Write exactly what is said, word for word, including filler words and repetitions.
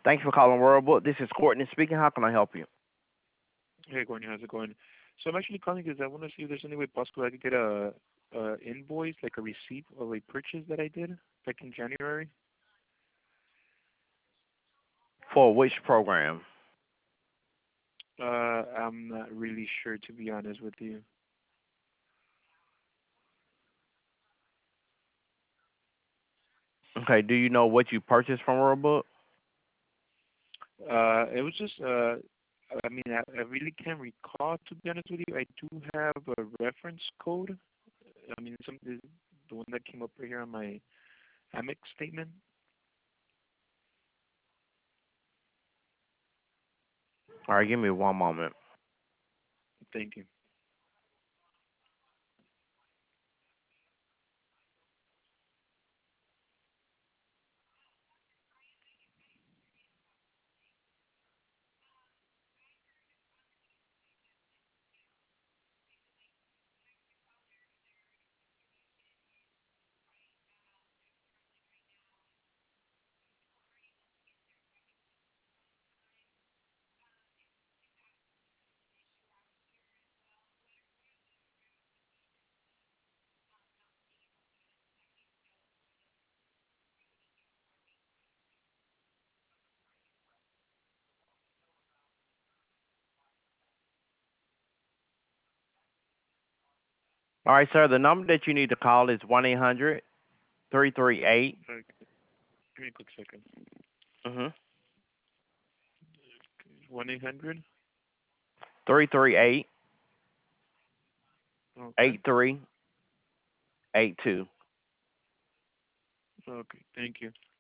Thank you for calling WorldBook. This is Courtney speaking. How can I help you? Hey, Courtney, how's it going? So I'm actually calling because I want to see if there's any way possible I could get a, a invoice, like a receipt of a purchase that I did back in January. For which program? Uh, I'm not really sure, to be honest with you. Okay. Do you know what you purchased from WorldBook? Uh, it was just, uh, I mean, I, I really can't recall, to be honest with you. I do have a reference code. I mean, some the, the one that came up right here on my Amex statement. All right. Give me one moment. Thank you. All right, sir. The number that you need to call is one eight hundred three three eight. Okay, give me a quick second. Mhm. one eight hundred. Three three eight Okay. eight three eight two. Okay, thank you.